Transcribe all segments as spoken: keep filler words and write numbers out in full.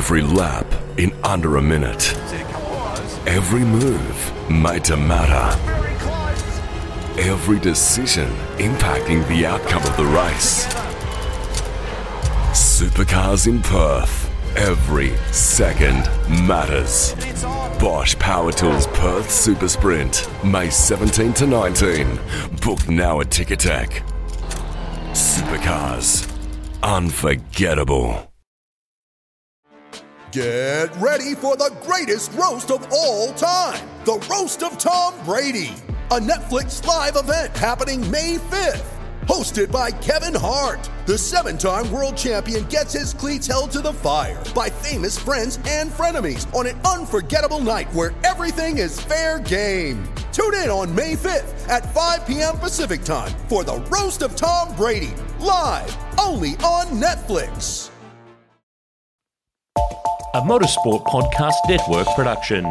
Every lap in under a minute. Every move made to matter. Every decision impacting the outcome of the race. Supercars in Perth. Every second matters. Bosch Power Tools Perth Super Sprint, May seventeenth to nineteenth. Book now at Ticketek. Supercars. Unforgettable. Get ready for the greatest roast of all time. The Roast of Tom Brady. A Netflix live event happening May fifth. Hosted by Kevin Hart. The seven-time world champion gets his cleats held to the fire by famous friends and frenemies on an unforgettable night where everything is fair game. Tune in on May fifth at five p.m. Pacific time for the Roast of Tom Brady. Live, only on Netflix. A Motorsport Podcast Network production.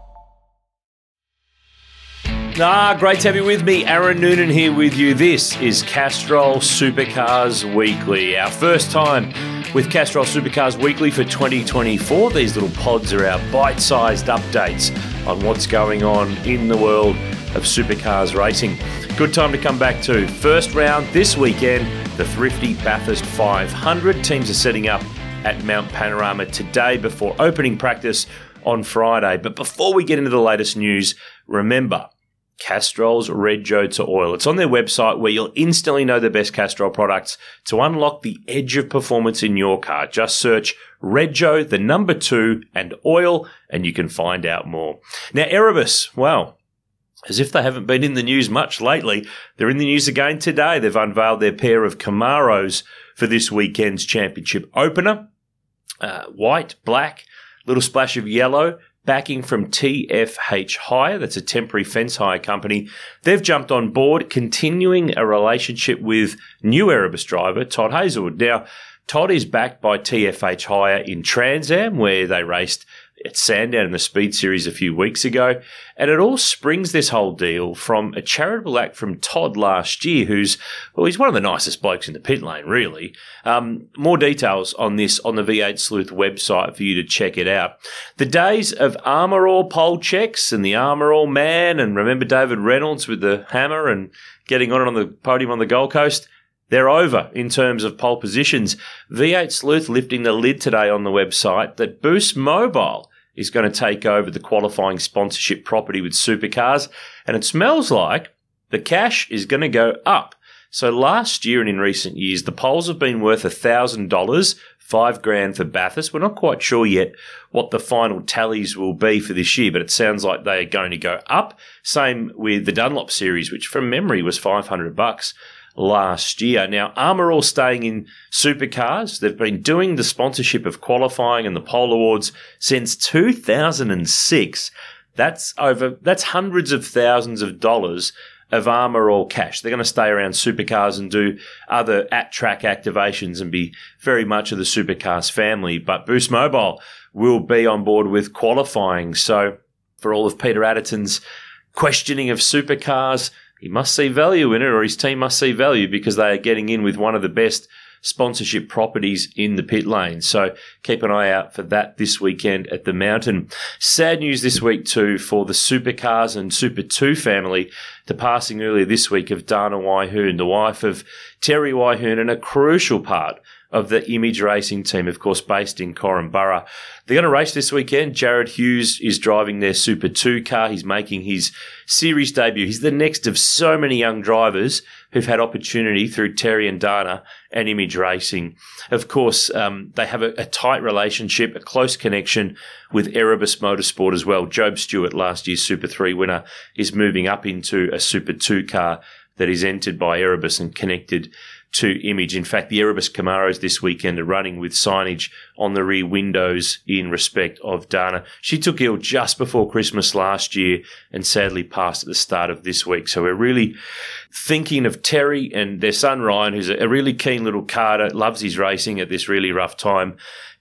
Ah, great to have you with me. Aaron Noonan here with you. This is Castrol Supercars Weekly. Our first time with Castrol Supercars Weekly for twenty twenty-four. These little pods are our bite-sized updates on what's going on in the world of supercars racing. Good time to come back to. First round this weekend, the Thrifty Bathurst five hundred. Teams are setting up at Mount Panorama today before opening practice on Friday. But before we get into the latest news, remember, Castrol's Reg-O to Oil. It's on their website where you'll instantly know the best Castrol products to unlock the edge of performance in your car. Just search Reg-O, the number two, and oil, and you can find out more. Now, Erebus, well, as if they haven't been in the news much lately, they're in the news again today. They've unveiled their pair of Camaros for this weekend's championship opener. Uh, white, black, little splash of yellow, backing from T F H Hire. That's a temporary fence hire company. They've jumped on board, continuing a relationship with new Erebus driver Todd Hazelwood. Now, Todd is backed by T F H Hire in Trans Am, where they raced at Sandown in the Speed Series a few weeks ago. And it all springs, this whole deal, from a charitable act from Todd last year, who's, well, he's one of the nicest blokes in the pit lane, really. Um, more details on this on the V eight Sleuth website for you to check it out. The days of Armour All pole checks and the Armour All man, and remember David Reynolds with the hammer and getting on it on the podium on the Gold Coast, they're over in terms of pole positions. V eight Sleuth lifting the lid today on the website that Boost Mobile is going to take over the qualifying sponsorship property with supercars, and it smells like the cash is going to go up. So last year and in recent years, the poles have been worth one thousand dollars, five grand for Bathurst. We're not quite sure yet what the final tallies will be for this year, but it sounds like they are going to go up. Same with the Dunlop Series, which from memory was five hundred bucks last year. Now, Armour All staying in supercars. They've been doing the sponsorship of qualifying and the pole awards since two thousand six. That's over, that's hundreds of thousands of dollars of Armour All cash. They're going to stay around supercars and do other at-track activations and be very much of the supercars family. But Boost Mobile will be on board with qualifying. So for all of Peter Adderton's questioning of supercars, he must see value in it, or his team must see value, because they are getting in with one of the best sponsorship properties in the pit lane. So keep an eye out for that this weekend at the Mountain. Sad news this week too for the Supercars and Super two family. The passing earlier this week of Dana Wyhoon, the wife of Terry Wyhoon, and a crucial part of the Image Racing team, of course, based in Corumburra. They're going to race this weekend. Jared Hughes is driving their Super two car. He's making his series debut. He's the next of so many young drivers who've had opportunity through Terry and Dana and Image Racing. Of course, um, they have a, a tight relationship, a close connection with Erebus Motorsport as well. Job Stewart, last year's Super three winner, is moving up into a Super two car that is entered by Erebus and connected to Image. In fact, the Erebus Camaros this weekend are running with signage on the rear windows in respect of Dana. She took ill just before Christmas last year and sadly passed at the start of this week. So we're really thinking of Terry and their son Ryan, who's a really keen little carter, loves his racing at this really rough time.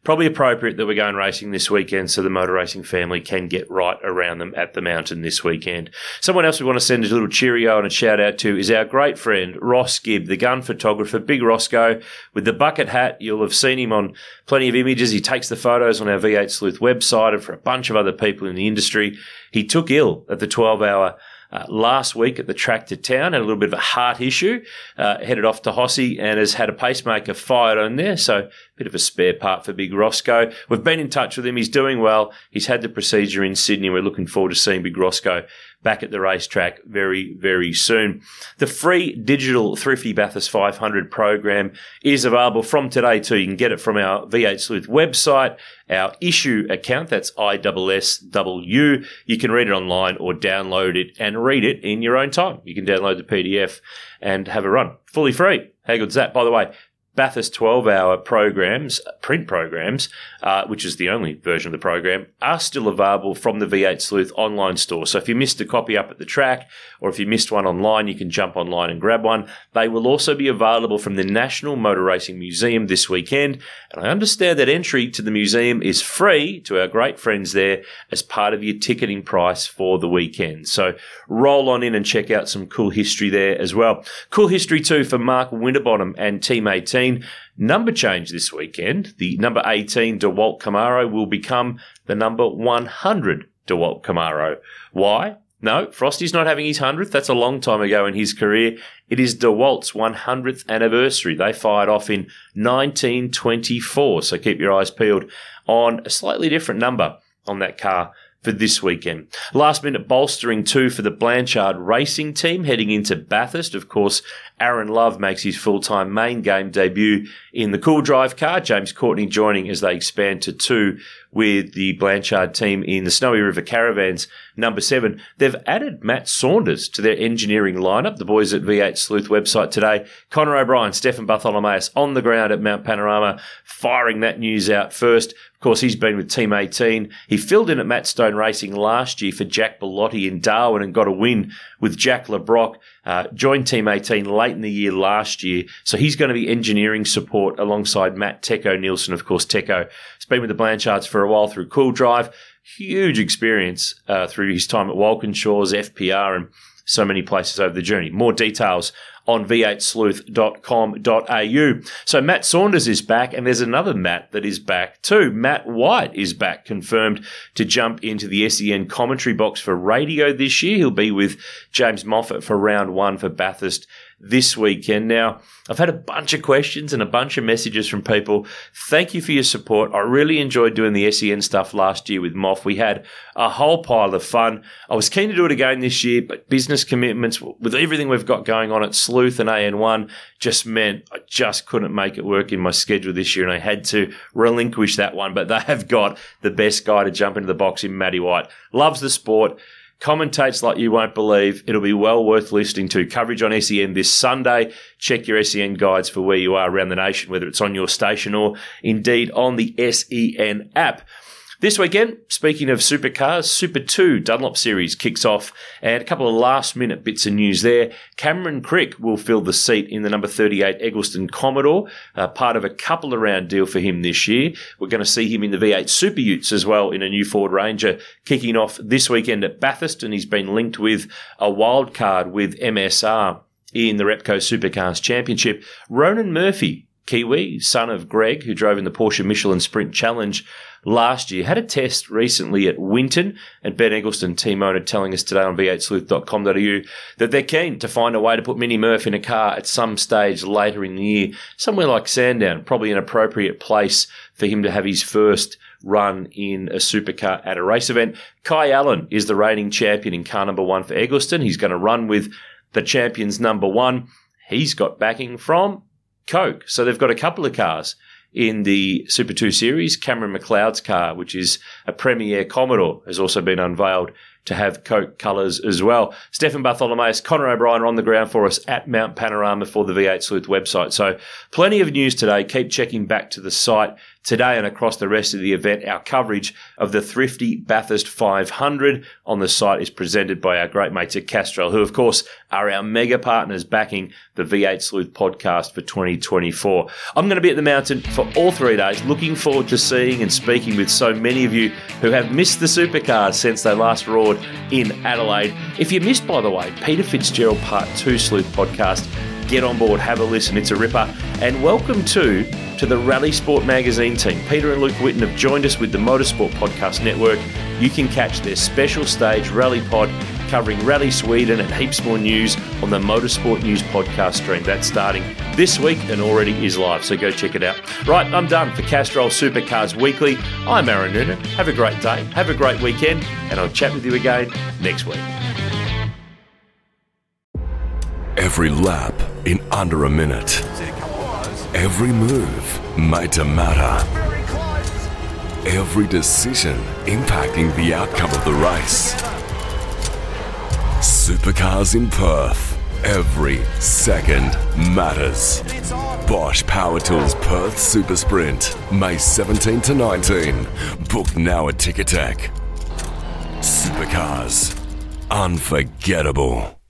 probably appropriate that we're going racing this weekend so the motor racing family can get right around them at the mountain this weekend. Someone else we want to send a little cheerio and a shout out to is our great friend Ross Gibb, the gun photographer, Big Roscoe, with the bucket hat. You'll have seen him on plenty of images. He takes the photos on our V eight Sleuth website and for a bunch of other people in the industry. He took ill at the twelve hour Uh, last week at the track to town, had a little bit of a heart issue, uh, headed off to Hossie and has had a pacemaker fired on there, so a bit of a spare part for Big Roscoe. We've been in touch with him. He's doing well. He's had the procedure in Sydney. We're looking forward to seeing Big Roscoe back at the racetrack very, very soon. The free digital Thrifty Bathurst five hundred program is available from today too. You can get it from our V eight Sleuth website, our issue account, that's I S S W. You can read it online or download it and read it in your own time. You can download the P D F and have a run. Fully free. How good's that? By the way, Bathurst twelve hour programs, print programs, uh, which is the only version of the program, are still available from the V eight Sleuth online store. So if you missed a copy up at the track or if you missed one online, you can jump online and grab one. They will also be available from the National Motor Racing Museum this weekend. And I understand that entry to the museum is free to our great friends there as part of your ticketing price for the weekend. So roll on in and check out some cool history there as well. Cool history too for Mark Winterbottom and Team eighteen. Number change this weekend. The number eighteen DeWalt Camaro will become the number one hundred DeWalt Camaro. Why? No, Frosty's not having his hundredth. That's a long time ago in his career. It is DeWalt's one hundredth anniversary. They fired off in nineteen twenty-four, so keep your eyes peeled on a slightly different number on that car for this weekend. Last minute bolstering too for the Blanchard Racing team heading into Bathurst. Of course, Aaron Love makes his full-time main game debut in the Cool Drive car. James Courtney joining as they expand to two with the Blanchard team in the Snowy River Caravans number seven. They've added Matt Saunders to their engineering lineup. The boys at V eight Sleuth website today. Connor O'Brien, Stefan Bartholomeus on the ground at Mount Panorama, firing that news out first. Of course, he's been with Team eighteen. He filled in at Matt Stone Racing last year for Jack Bellotti in Darwin and got a win with Jack LeBrock. Uh, joined Team eighteen late in the year last year. So he's going to be engineering support alongside Matt Teco Nielsen. Of course, Teco has been with the Blanchards for a while through Cool Drive. Huge experience uh, through his time at Walkinshaws, F P R, and so many places over the journey. More details on v eight sleuth dot com dot a u. So Matt Saunders is back, and there's another Matt that is back too. Matt White is back, confirmed to jump into the S E N commentary box for radio this year. He'll be with James Moffat for round one for Bathurst this weekend. Now, I've had a bunch of questions and a bunch of messages from people. Thank you for your support. I really enjoyed doing the S E N stuff last year with Moff. We had a whole pile of fun. I was keen to do it again this year, but business commitments with everything we've got going on at Sleuth and A N one just meant I just couldn't make it work in my schedule this year, and I had to relinquish that one. But they have got the best guy to jump into the box in Matty White. Loves the sport. Commentates like you won't believe. It'll be well worth listening to. Coverage on S E N this Sunday. Check your S E N guides for where you are around the nation, whether it's on your station or indeed on the S E N app. This weekend, speaking of supercars, Super two Dunlop Series kicks off, and a couple of last-minute bits of news there. Cameron Crick will fill the seat in the number thirty-eight Eggleston Commodore, uh, part of a couple-around deal for him this year. We're going to see him in the V eight Super Utes as well in a new Ford Ranger, kicking off this weekend at Bathurst, and he's been linked with a wild card with M S R in the Repco Supercars Championship. Ronan Murphy, Kiwi, son of Greg, who drove in the Porsche Michelin Sprint Challenge last year, had a test recently at Winton, and Ben Eggleston, team owner, telling us today on v eight sleuth dot com dot a u that they're keen to find a way to put Mini Murph in a car at some stage later in the year, somewhere like Sandown, probably an appropriate place for him to have his first run in a supercar at a race event. Kai Allen is the reigning champion in car number one for Eggleston. He's going to run with the champions number one. He's got backing from Coke, so they've got a couple of cars in the Super two Series. Cameron McLeod's car, which is a Premier Commodore, has also been unveiled to have Coke colours as well. Stefan Bartholomeus, Connor O'Brien are on the ground for us at Mount Panorama for the V eight Sleuth website. So plenty of news today. Keep checking back to the site today and across the rest of the event. Our coverage of the Thrifty Bathurst five hundred on the site is presented by our great mates at Castrol, who of course are our mega partners backing the V eight Sleuth podcast for twenty twenty-four. I'm going to be at the mountain for all three days. Looking forward to seeing and speaking with so many of you who have missed the supercars since they last roared in Adelaide. If you missed, by the way, Peter Fitzgerald Part two Sleuth podcast, get on board, have a listen. It's a ripper. And welcome to, to the Rally Sport magazine team. Peter and Luke Whitten have joined us with the Motorsport Podcast Network. You can catch their special stage Rally Pod covering Rally Sweden and heaps more news on the Motorsport News podcast stream. That's starting this week and already is live, so go check it out. Right, I'm done for Castrol Supercars Weekly. I'm Aaron Noonan. Have a great day, have a great weekend, and I'll chat with you again next week. Every lap in under a minute. Every move made to matter. Every decision impacting the outcome of the race. Supercars in Perth. Every second matters. Bosch Power Tools Perth Super Sprint, May seventeenth to nineteenth. Book now at Ticketek. Supercars. Unforgettable.